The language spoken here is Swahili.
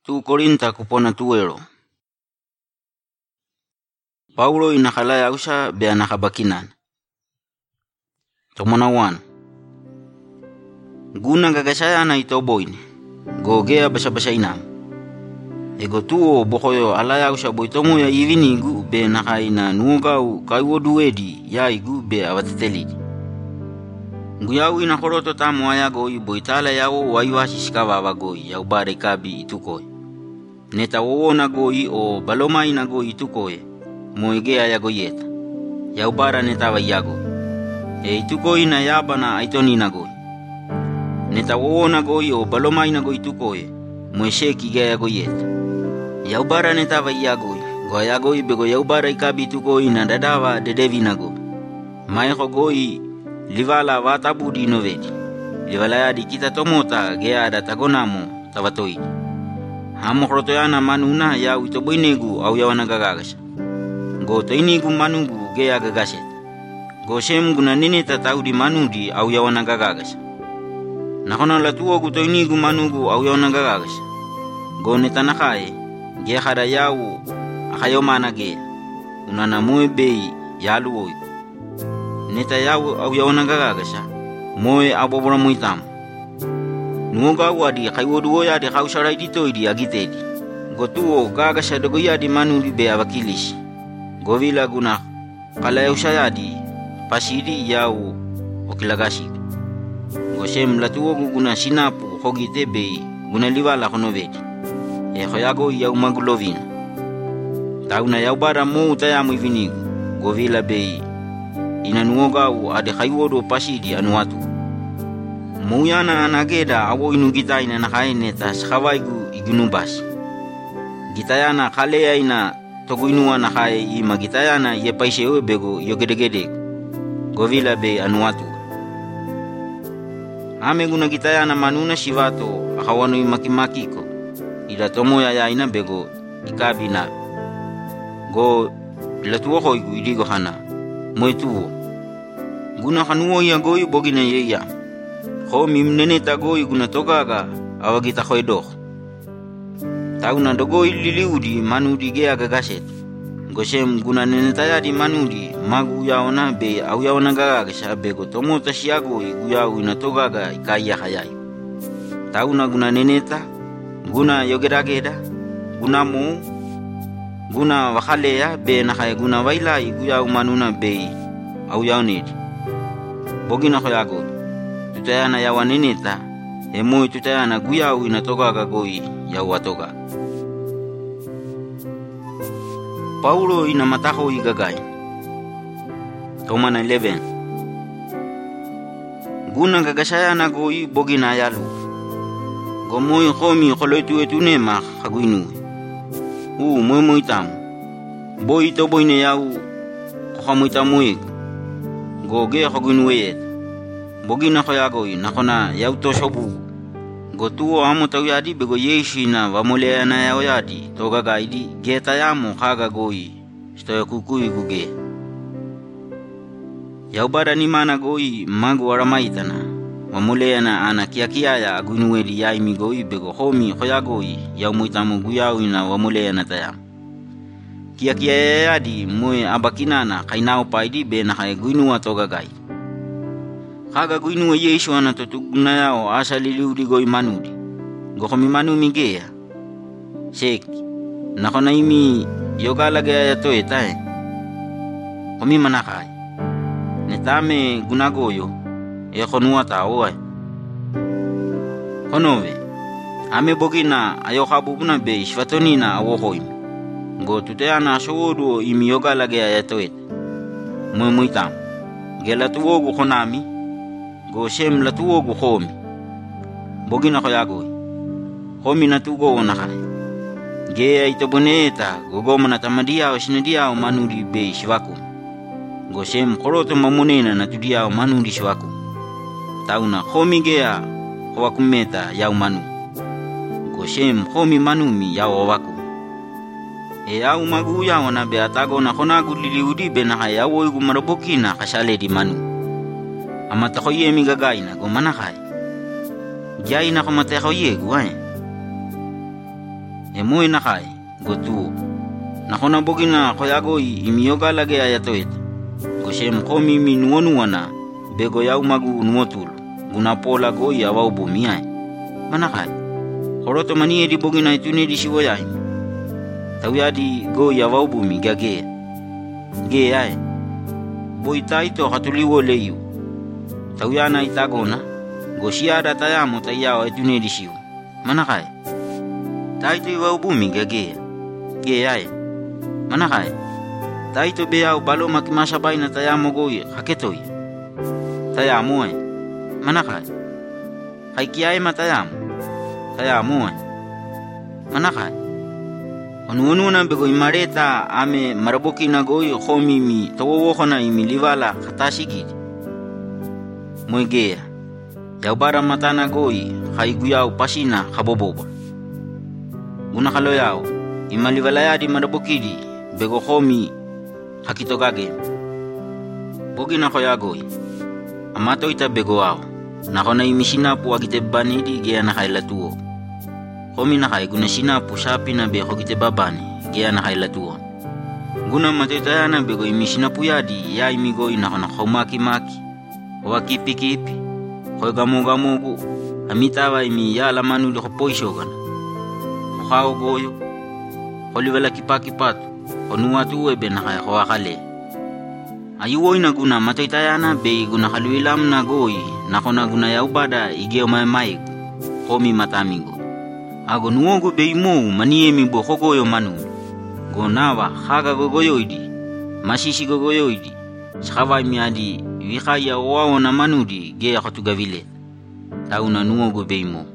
Tu Korinta kupona tuero. Paulo inakalaya usha be nakabakinan. Tomona 1. Guna gagasaya na itoboyni. Gogea basa-basa inam. Ego tuo bokoyo alaya usha boitomo ya ivinigu be nakaina nuogau kaiwoduedi ya igu be awatetelidi. Nguyau inakoroto tamu ayagoi boitala yao waiwasi shikava wagoi ya ubare kabi itukoi. Neta wowona goi o baloma ina goi itukoi. Moegea yagoyeta. Ya ubara neta wayago. Itukoi na yaba na aitoni na goi. Neta wowona goi o baloma ina goi itukoi. Moesheki gea yagoyeta. Ya ubara neta wayagoi. Goyagoi bego ya ubara ikabi itukoi na dadawa dedevi na goi. Maeho goi livala watabudi novedi. Livala yadi kita tomota gea ada tagonamo tavatoi. Hamo krotoyana manuna ya utoboinegu au ya wanagagagasha. Go toinigu manugu gea gagaset. Go shem guna nene tataudi manudi au ya wanagagagasha. Nakona latuo gu toinigu manugu au ya wanagagagasha. Go netanakae gea hada yau akayomana gea. Unanamue bei yalu oigu. Neta yau au ya wanagagagasha. Moe abobora muitamu. Nuoga wadi kaiwodu ya de kausara ditoidi agitedi. Gotuo gagasha dogo ya di manuli be avakilishi. Govila guna kala ushayadi pasidi yau okilagashi. Goshem latuo guna sinapu hogite be guna livala konovedi. Hoyago yau magulovina. Tauna yau bara mo tayamu ivinigu. Govila be ina nuoga ade kaiwodu pasidi anuatu. Muyana anageda awo inu gitaina na kaine ta skawaigu igunubasi. Gitayana kalea ina toguinua na kai ima gitayana ye paishewe bego yogedegede. Govila be anuatu. Ame guna gitayana manuna shivato akawano imakimakiko. Ila tomoya ya ina bego ikabina. Go ilatuo hoigu idigo hana. Moetuo. Guna kanuo ya goyu bogina yeya. Homi mnene tagoi guna togaga awagita hoidok. Tauna dogoi liliudi manudi gea gagaset. Goshem guna nene tayadi manudi magu yaona be au yaona gagagasha bego tomota shiagoi guyau ina togaga ikaya hayai. Tauna guna neneta, guna yogedageda, guna mo, guna wakalea be nakaya guna wailai guyau manuna be au yaonedi. Bogina hoyagoi. Tutayana ya waninita, emoi tutayana guyau inatogaga goi ya watoga. Paulo ina mataho igagai. Tomana 11. Guna gagasayana goi bogina yalu. Gomoi homi kholoitu etunema haguinu. Moi tamu. Boi to boine yau kohamuitamuig. Goge haguinu yet. Bogina khoyagoi nakona yauto shobu. Gotuo amo tawyadi bego yeshi na wamoleana ya oyadi toga gaidi geta yamo kaga goi stoya kukui guge. Yaubara ni mana goi magu waramaitana wamoleana ana kia ya agunueli ya imi goi bego homi khoyagoi yaumuitamu guyau ina wamoleana tayam. Kia yadi moe abakinana kainao paidi be na haiguinua toga gaidi. Kaga guinu Yesu ana tutuguna yao asa liliudi goi manudi. Gokomi manu migea. Sheki. Nakona imi yogala gea ya toe tae. Komi manakai. Netame gunagoyo. Konua taoai. Konove. Ame bogina ayokabubuna be shvatonina awohoimi. Go tuteana showodo imi yogala gea ya toe. Muitamu. Gela tuwogu konami. Go shem latuo gu homi. Bogina khoyagoi. Homi natugo onakai. Gea itoboneta gogoma na tamadia o shinadia o manudi be shivaku. Go shem khoroto mamunena natudia o manudi shivaku. Tauna homi gea howakumeta ya manu. Go shem homi manumi ya waku. Au magu ya ona be atago na khonagu liliudi be na ya wo igu marabokina khashale di manu. Amata khoye mi gagaina go manakai. Jaina ko mate khoye guai. e moe nakai go tuo. Nakona bogina koyago imioga lage ayatoet. Go shem komi mi nuonuana bego yau magu nuotul. Guna pola go yawa ubumi ai. Manakai. Horoto mani di bogina itune di siwoyai. Tawiadi go yawa ubumi gage. Ge ai. Boi taito hatuliwo leyu. Tawiana itagona. Go siada tayamo tayawa itune di siwo. Manakai. Taito yawa ubumi gage. Ge ai. Manakai. Taito beyau balo makimasabay na tayamo go haketoy. Tayamo ai. Manakai. Hai kiai matayamo. Tayamo ai. Manakai. Onu na bego imareta ame maraboki na goi khomi mi towo na imi livala khatashigidi. Moigea. Yaubara matana goi haiguyau pasina khaboboba. Una khaloyao imalivala yadi marabokidi bego khomi hakitogage. Bogi na khoyagoi. Amato ita bego ao. Nakona imishina pu agitebanidi gea na hailatuo. Komi na kai guna sinapu sapi na beko kite babani gea na hailatuo. Guna mateta na bego imishinapu yadi ya imigo inakona khomaki maki. Waki pipi khoi gamogu amitawa imi ya lamanu lo poishogan. Khao goyo kholiwala kipaki patu onuatu ebe na kai khawakale. Ayuwo ina guna mateta na be guna khalwilam na goi nakona guna yaubada igeo mai komi matamigo. Ago nuogo beimo maniemi bohogoyo manu. Go nawa haga gogoyoidi. Mashishi gogoyoidi. Shkawa miadi wikaya wao na manudi gea khotugavile. Tauna nuogo beimo.